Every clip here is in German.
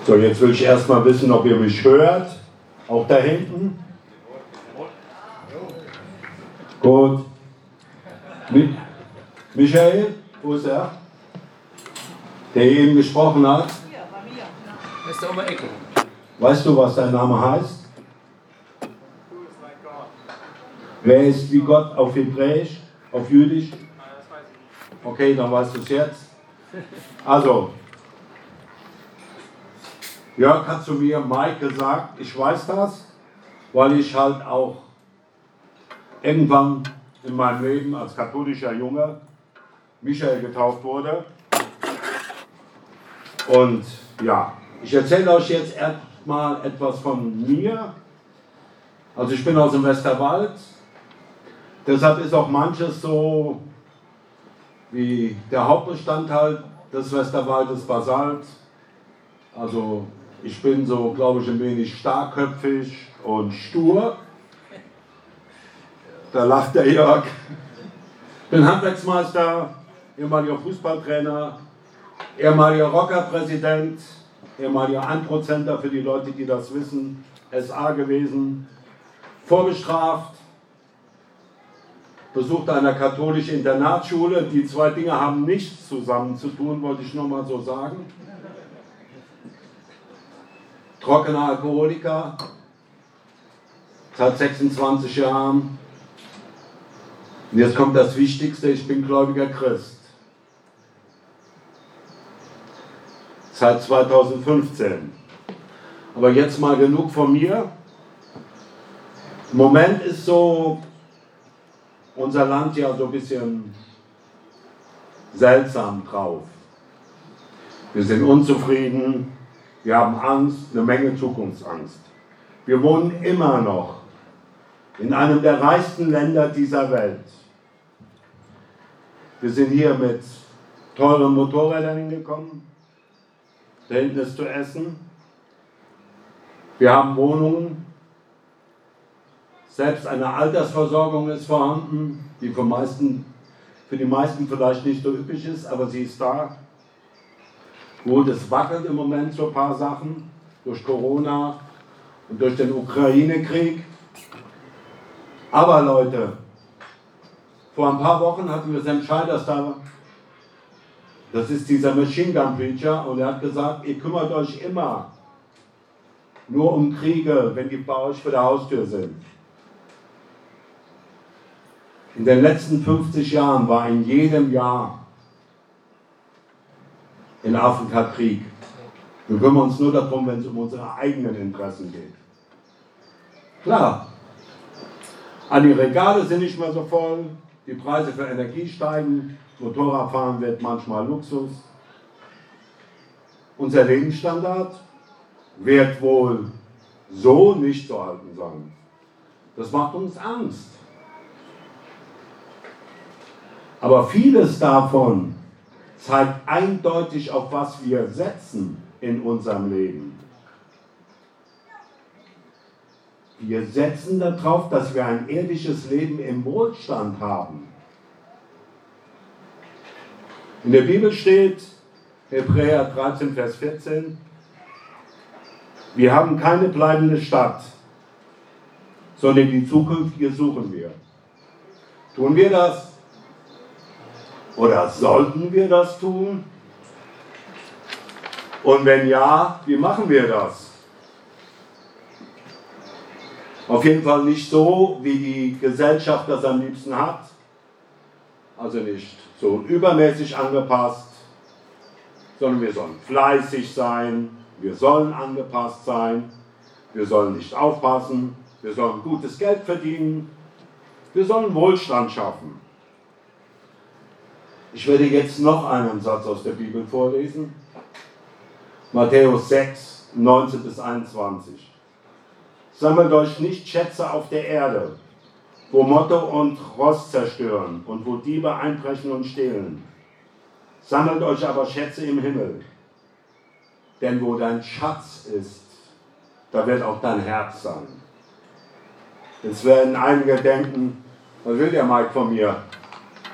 So, jetzt will ich erstmal wissen, ob ihr mich hört. Auch da hinten. Gut. Michael, wo ist er? Der eben gesprochen hat. Hier, bei mir. Das ist der um die Ecke. Weißt du, was dein Name heißt? Wer ist wie Gott auf Hebräisch, auf Jüdisch? Okay, dann weißt du es jetzt. Also, Jörg hat zu mir, Mike, gesagt, ich weiß das, weil ich halt auch irgendwann in meinem Leben als katholischer Junge Michael getauft wurde. Und ja, ich erzähle euch jetzt erstmal etwas von mir. Also ich bin aus dem Westerwald, deshalb ist auch manches so wie der Hauptbestandteil des Westerwaldes Basalt. Also ich bin so, glaube ich, ein wenig starkköpfig und stur. Da lacht der Jörg. Bin Handwerksmeister, ehemaliger Fußballtrainer, ehemaliger Rockerpräsident, ehemaliger 1%er für die Leute, die das wissen, SA gewesen, vorbestraft, besucht einer katholischen Internatsschule. Die zwei Dinge haben nichts zusammen zu tun, wollte ich nur mal so sagen. Trockener Alkoholiker, seit 26 Jahren. Und jetzt kommt das Wichtigste, ich bin gläubiger Christ. Seit 2015. Aber jetzt mal genug von mir. Im Moment ist so unser Land ja so ein bisschen seltsam drauf. Wir sind unzufrieden, wir haben Angst, eine Menge Zukunftsangst. Wir wohnen immer noch in einem der reichsten Länder dieser Welt. Wir sind hier mit teuren Motorrädern hingekommen. Da hinten ist zu essen. Wir haben Wohnungen. Selbst eine Altersversorgung ist vorhanden, die für die meisten vielleicht nicht so üppig ist, aber sie ist da. Gut, es wackelt im Moment so ein paar Sachen durch Corona und durch den Ukraine-Krieg. Aber Leute, vor ein paar Wochen hatten wir Sam Scheiders da. Das ist dieser Machine Gun Preacher und er hat gesagt, ihr kümmert euch immer nur um Kriege, wenn die bei euch vor der Haustür sind. In den letzten 50 Jahren war in jedem Jahr in Afrika Krieg. Wir kümmern uns nur darum, wenn es um unsere eigenen Interessen geht. Klar, die Regale sind nicht mehr so voll, die Preise für Energie steigen, Motorradfahren wird manchmal Luxus. Unser Lebensstandard wird wohl so nicht zu halten sein. Das macht uns Angst. Aber vieles davon zeigt eindeutig, auf was wir setzen in unserem Leben. Wir setzen darauf, dass wir ein irdisches Leben im Wohlstand haben. In der Bibel steht, Hebräer 13, Vers 14, wir haben keine bleibende Stadt, sondern die zukünftige suchen wir. Tun wir das? Oder sollten wir das tun? Und wenn ja, wie machen wir das? Auf jeden Fall nicht so, wie die Gesellschaft das am liebsten hat. Also nicht so übermäßig angepasst, sondern wir sollen fleißig sein, wir sollen angepasst sein, wir sollen nicht aufpassen, wir sollen gutes Geld verdienen, wir sollen Wohlstand schaffen. Ich werde jetzt noch einen Satz aus der Bibel vorlesen. Matthäus 6, 19 bis 21. Sammelt euch nicht Schätze auf der Erde, wo Motte und Rost zerstören und wo Diebe einbrechen und stehlen. Sammelt euch aber Schätze im Himmel. Denn wo dein Schatz ist, da wird auch dein Herz sein. Jetzt werden einige denken, was will der Mike von mir?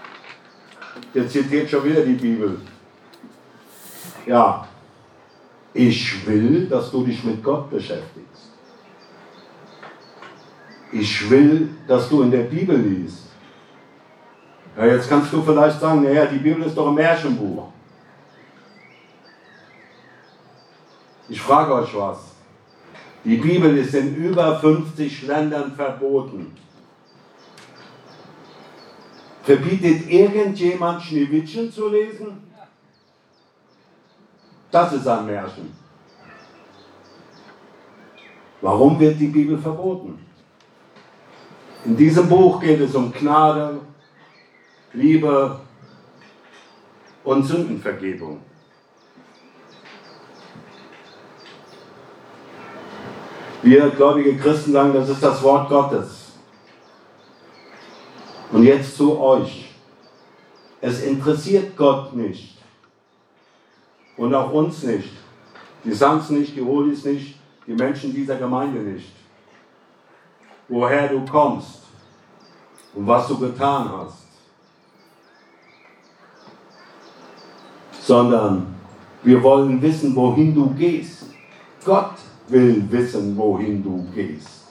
Der zitiert schon wieder die Bibel. Ja, Ich will, dass du dich mit Gott beschäftigst. Ich will, dass du in der Bibel liest. Ja, jetzt kannst du vielleicht sagen, naja, die Bibel ist doch ein Märchenbuch. Ich frage euch was. Die Bibel ist in über 50 Ländern verboten. Verbietet irgendjemand Schneewittchen zu lesen? Das ist ein Märchen. Warum wird die Bibel verboten? In diesem Buch geht es um Gnade, Liebe und Sündenvergebung. Wir gläubige Christen sagen, das ist das Wort Gottes. Und jetzt zu euch. Es interessiert Gott nicht. Und auch uns nicht. Die Sams nicht, die Holis nicht, die Menschen dieser Gemeinde nicht. Woher du kommst und was du getan hast. Sondern wir wollen wissen, wohin du gehst. Gott will wissen, wohin du gehst.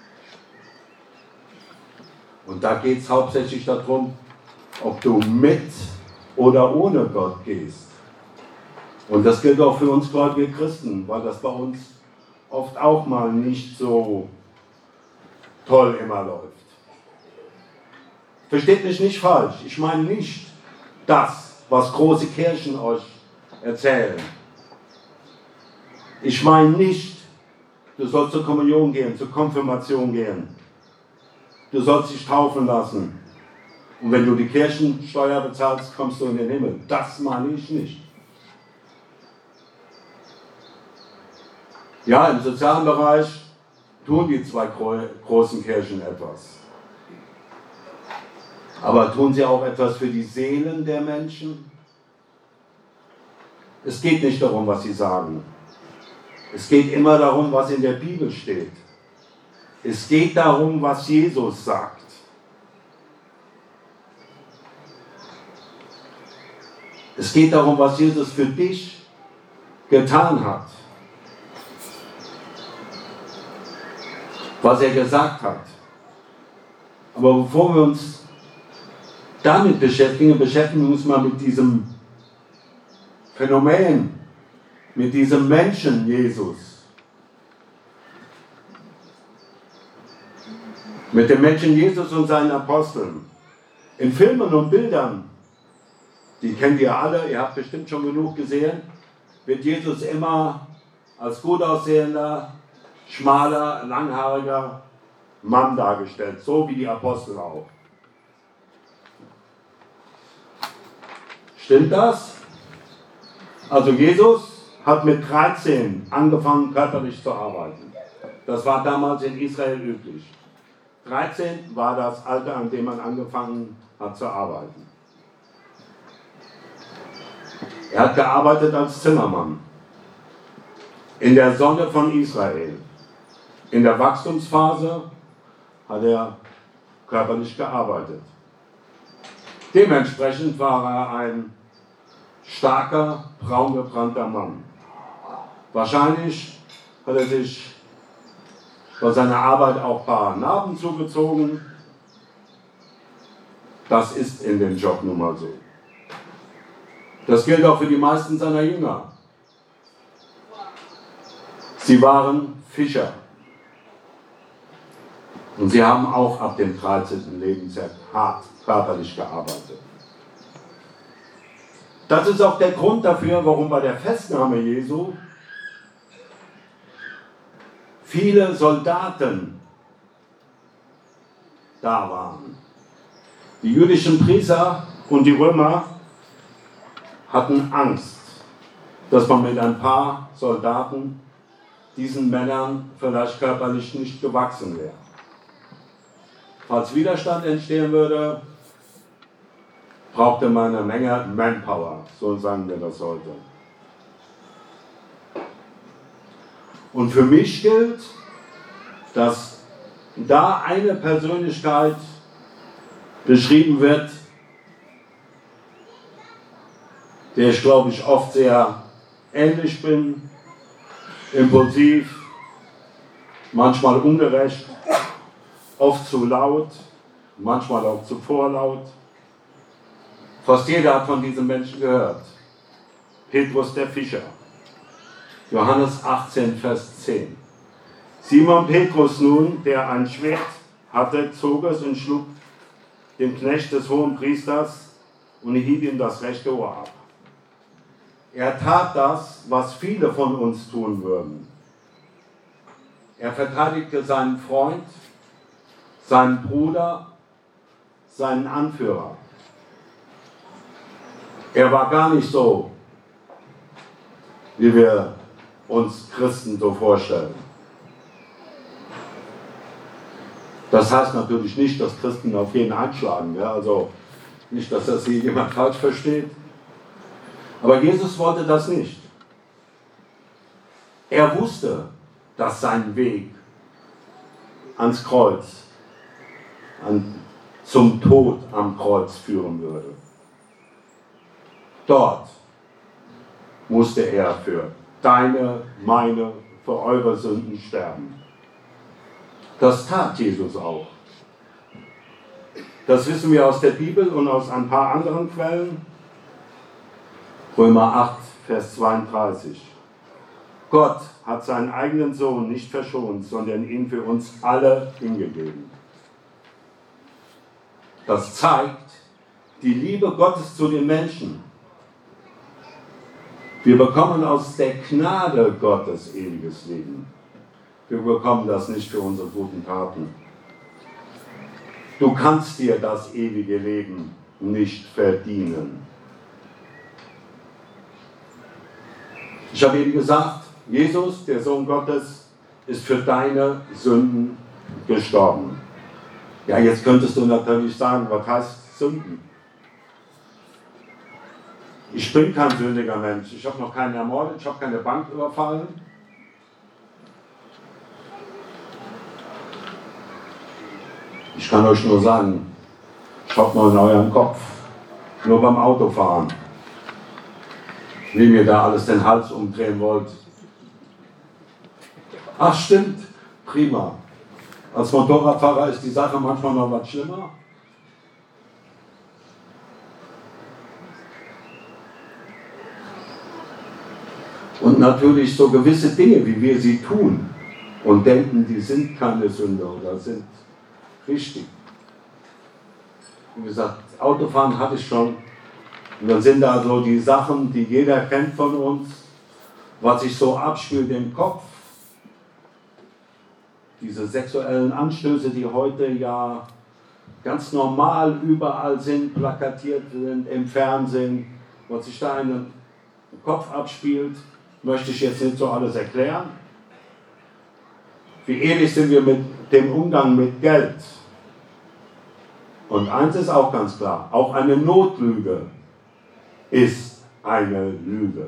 Und da geht es hauptsächlich darum, ob du mit oder ohne Gott gehst. Und das gilt auch für uns gläubige Christen, weil das bei uns oft auch mal nicht so toll immer läuft. Versteht mich nicht falsch, ich meine nicht das, was große Kirchen euch erzählen. Ich meine nicht, du sollst zur Kommunion gehen, zur Konfirmation gehen. Du sollst dich taufen lassen. Und wenn du die Kirchensteuer bezahlst, kommst du in den Himmel. Das meine ich nicht. Ja, im sozialen Bereich tun die zwei großen Kirchen etwas. Aber tun sie auch etwas für die Seelen der Menschen? Es geht nicht darum, was sie sagen. Es geht immer darum, was in der Bibel steht. Es geht darum, was Jesus sagt. Es geht darum, was Jesus für dich getan hat. Was er gesagt hat. Aber bevor wir uns damit beschäftigen, beschäftigen wir uns mal mit diesem Phänomen, mit diesem Menschen Jesus. Mit dem Menschen Jesus und seinen Aposteln. In Filmen und Bildern, die kennt ihr alle, ihr habt bestimmt schon genug gesehen, wird Jesus immer als gut aussehender, schmaler, langhaariger Mann dargestellt, so wie die Apostel auch. Stimmt das? Also Jesus hat mit 13 angefangen, körperlich zu arbeiten. Das war damals in Israel üblich. 13 war das Alter, an dem man angefangen hat zu arbeiten. Er hat gearbeitet als Zimmermann in der Sonne von Israel. In der Wachstumsphase hat er körperlich gearbeitet. Dementsprechend war er ein starker, braungebrannter Mann. Wahrscheinlich hat er sich bei seiner Arbeit auch ein paar Narben zugezogen. Das ist in dem Job nun mal so. Das gilt auch für die meisten seiner Jünger. Sie waren Fischer. Und sie haben auch ab dem 13. Lebensjahr hart körperlich gearbeitet. Das ist auch der Grund dafür, warum bei der Festnahme Jesu viele Soldaten da waren. Die jüdischen Priester und die Römer hatten Angst, dass man mit ein paar Soldaten diesen Männern vielleicht körperlich nicht gewachsen wäre. Falls Widerstand entstehen würde, brauchte man eine Menge Manpower, so sagen wir das heute. Und für mich gilt, dass da eine Persönlichkeit beschrieben wird, der ich glaube ich oft sehr ähnlich bin, impulsiv, manchmal ungerecht, oft zu laut, manchmal auch zu vorlaut. Fast jeder hat von diesem Menschen gehört. Petrus der Fischer, Johannes 18, Vers 10. Simon Petrus nun, der ein Schwert hatte, zog es und schlug dem Knecht des Hohenpriesters und hieb ihm das rechte Ohr ab. Er tat das, was viele von uns tun würden. Er verteidigte seinen Freund, seinen Bruder, seinen Anführer. Er war gar nicht so, wie wir uns Christen so vorstellen. Das heißt natürlich nicht, dass Christen auf jeden einschlagen. Ja? Also nicht, dass das hier jemand falsch versteht. Aber Jesus wollte das nicht. Er wusste, dass sein Weg ans Kreuz, zum Tod am Kreuz führen würde. Dort musste er für deine, meine, für eure Sünden sterben. Das tat Jesus auch. Das wissen wir aus der Bibel und aus ein paar anderen Quellen. Römer 8, Vers 32. Gott hat seinen eigenen Sohn nicht verschont, sondern ihn für uns alle hingegeben. Das zeigt die Liebe Gottes zu den Menschen. Wir bekommen aus der Gnade Gottes ewiges Leben. Wir bekommen das nicht für unsere guten Taten. Du kannst dir das ewige Leben nicht verdienen. Ich habe eben gesagt, Jesus, der Sohn Gottes, ist für deine Sünden gestorben. Ja, jetzt könntest du natürlich sagen, was heißt Sünden? Ich bin kein sündiger Mensch. Ich habe noch keinen ermordet, ich habe keine Bank überfallen. Ich kann euch nur sagen, schaut mal in euren Kopf, nur beim Autofahren, wie mir da alles den Hals umdrehen wollt. Ach stimmt, prima. Als Motorradfahrer ist die Sache manchmal noch was schlimmer. Und natürlich so gewisse Dinge, wie wir sie tun und denken, die sind keine Sünde oder sind richtig. Wie gesagt, Autofahren hatte ich schon. Und dann sind da so die Sachen, die jeder kennt von uns, was sich so abspielt im Kopf. Diese sexuellen Anstöße, die heute ja ganz normal überall sind, plakatiert sind, im Fernsehen, was sich da in den Kopf abspielt, möchte ich jetzt nicht so alles erklären. Wie ähnlich sind wir mit dem Umgang mit Geld. Und eins ist auch ganz klar, auch eine Notlüge ist eine Lüge.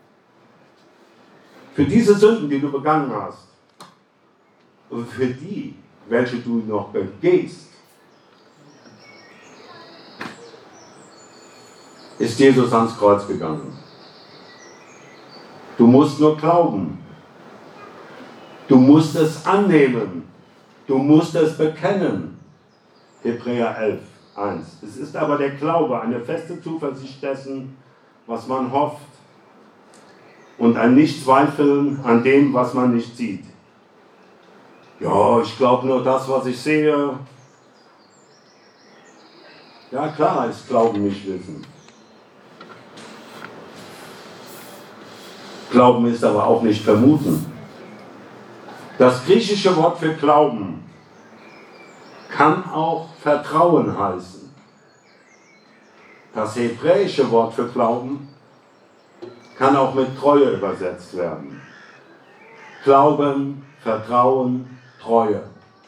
Für diese Sünden, die du begangen hast, und für die, welche du noch begehst, ist Jesus ans Kreuz gegangen. Du musst nur glauben. Du musst es annehmen. Du musst es bekennen. Hebräer 11, 1. Es ist aber der Glaube, eine feste Zuversicht dessen, was man hofft, und ein Nichtzweifeln an dem, was man nicht sieht. Ja, ich glaube nur das, was ich sehe. Ja, klar ist Glauben nicht Wissen. Glauben ist aber auch nicht Vermuten. Das griechische Wort für Glauben kann auch Vertrauen heißen. Das hebräische Wort für Glauben kann auch mit Treue übersetzt werden. Glauben, Vertrauen, Treue.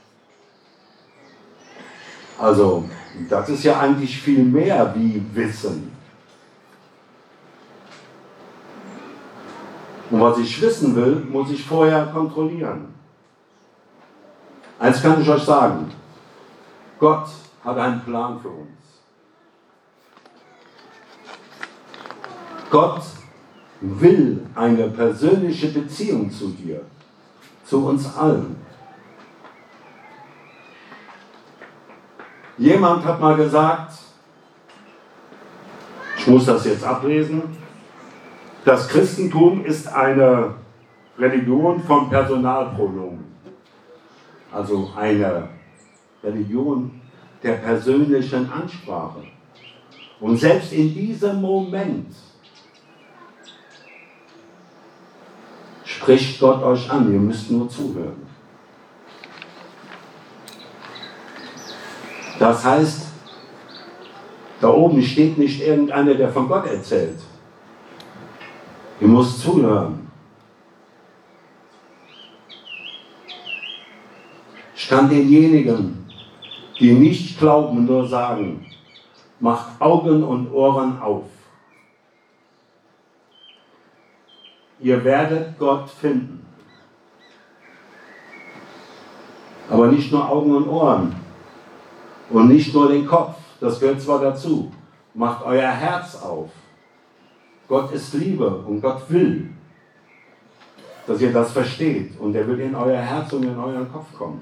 Also, das ist ja eigentlich viel mehr wie Wissen. Und was ich wissen will, muss ich vorher kontrollieren. Eins kann ich euch sagen, Gott hat einen Plan für uns. Gott will eine persönliche Beziehung zu dir, zu uns allen. Jemand hat mal gesagt, ich muss das jetzt ablesen, das Christentum ist eine Religion von Personalpronomen, also eine Religion der persönlichen Ansprache. Und selbst in diesem Moment spricht Gott euch an, ihr müsst nur zuhören. Das heißt, da oben steht nicht irgendeiner, der von Gott erzählt. Ihr müsst zuhören. Ich kann denjenigen, die nicht glauben, nur sagen, macht Augen und Ohren auf. Ihr werdet Gott finden. Aber nicht nur Augen und Ohren und nicht nur den Kopf, das gehört zwar dazu. Macht euer Herz auf. Gott ist Liebe und Gott will, dass ihr das versteht und er will in euer Herz und in euren Kopf kommen.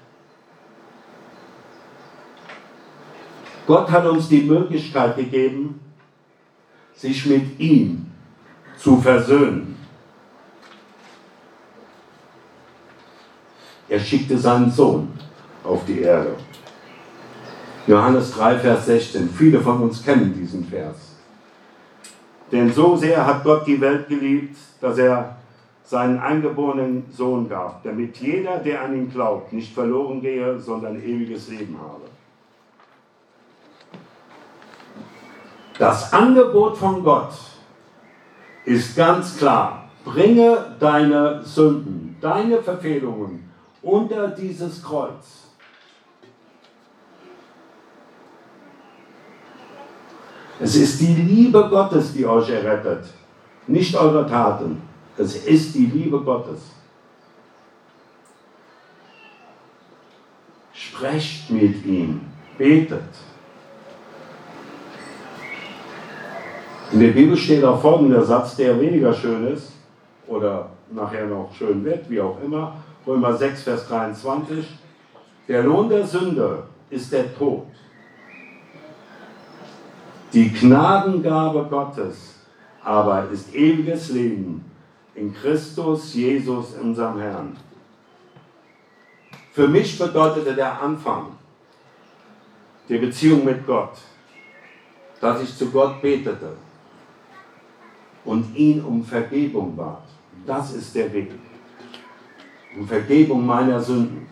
Gott hat uns die Möglichkeit gegeben, sich mit ihm zu versöhnen. Er schickte seinen Sohn auf die Erde. Johannes 3, Vers 16. Viele von uns kennen diesen Vers. Denn so sehr hat Gott die Welt geliebt, dass er seinen eingeborenen Sohn gab, damit jeder, der an ihn glaubt, nicht verloren gehe, sondern ewiges Leben habe. Das Angebot von Gott ist ganz klar. Bringe deine Sünden, deine Verfehlungen unter dieses Kreuz. Es ist die Liebe Gottes, die euch errettet, nicht eure Taten. Es ist die Liebe Gottes. Sprecht mit ihm, betet. In der Bibel steht auch folgender Satz, der weniger schön ist oder nachher noch schön wird, wie auch immer. Römer 6, Vers 23. Der Lohn der Sünde ist der Tod. Die Gnadengabe Gottes aber ist ewiges Leben in Christus Jesus, unserem Herrn. Für mich bedeutete der Anfang der Beziehung mit Gott, dass ich zu Gott betete und ihn um Vergebung bat. Das ist der Weg. Um Vergebung meiner Sünden.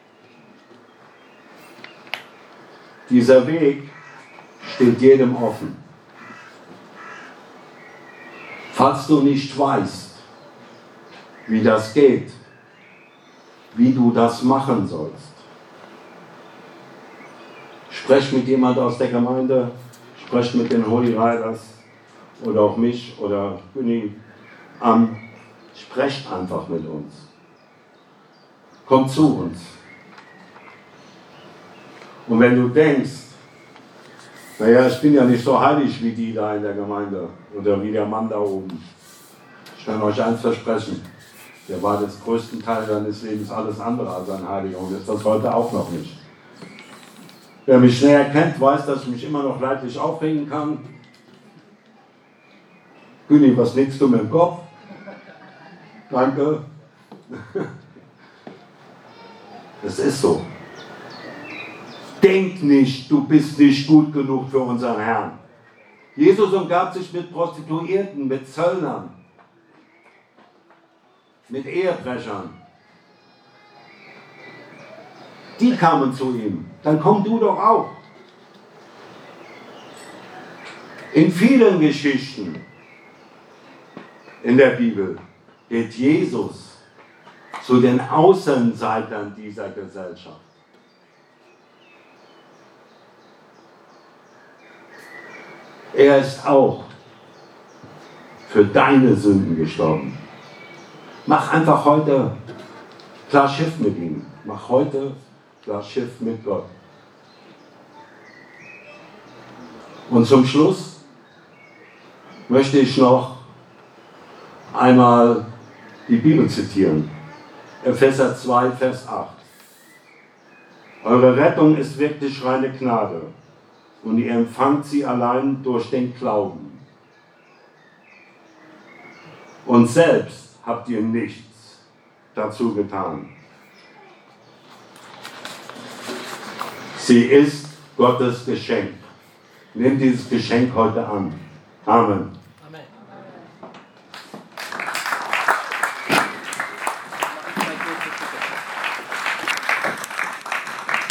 Dieser Weg steht jedem offen. Falls du nicht weißt, wie das geht, wie du das machen sollst, sprech mit jemand aus der Gemeinde, sprech mit den Holy Riders oder auch mich oder Günni an. Sprecht einfach mit uns. Kommt zu uns. Und wenn du denkst, naja, ich bin ja nicht so heilig wie die da in der Gemeinde oder wie der Mann da oben. Ich kann euch eins versprechen, der war das größten Teil seines Lebens alles andere als ein Heiliger und ist das heute auch noch nicht. Wer mich näher kennt, weiß, dass ich mich immer noch leidlich aufregen kann. Günni, was nickst du mit dem Kopf? Danke. Es ist so. Denk nicht, du bist nicht gut genug für unseren Herrn. Jesus umgab sich mit Prostituierten, mit Zöllnern, mit Ehebrechern. Die kamen zu ihm. Dann komm du doch auch. In vielen Geschichten in der Bibel geht Jesus zu den Außenseitern dieser Gesellschaft. Er ist auch für deine Sünden gestorben. Mach einfach heute klar Schiff mit ihm. Mach heute klar Schiff mit Gott. Und zum Schluss möchte ich noch einmal die Bibel zitieren. Epheser 2, Vers 8. Eure Rettung ist wirklich reine Gnade und ihr empfangt sie allein durch den Glauben. Und selbst habt ihr nichts dazu getan. Sie ist Gottes Geschenk. Nehmt dieses Geschenk heute an. Amen.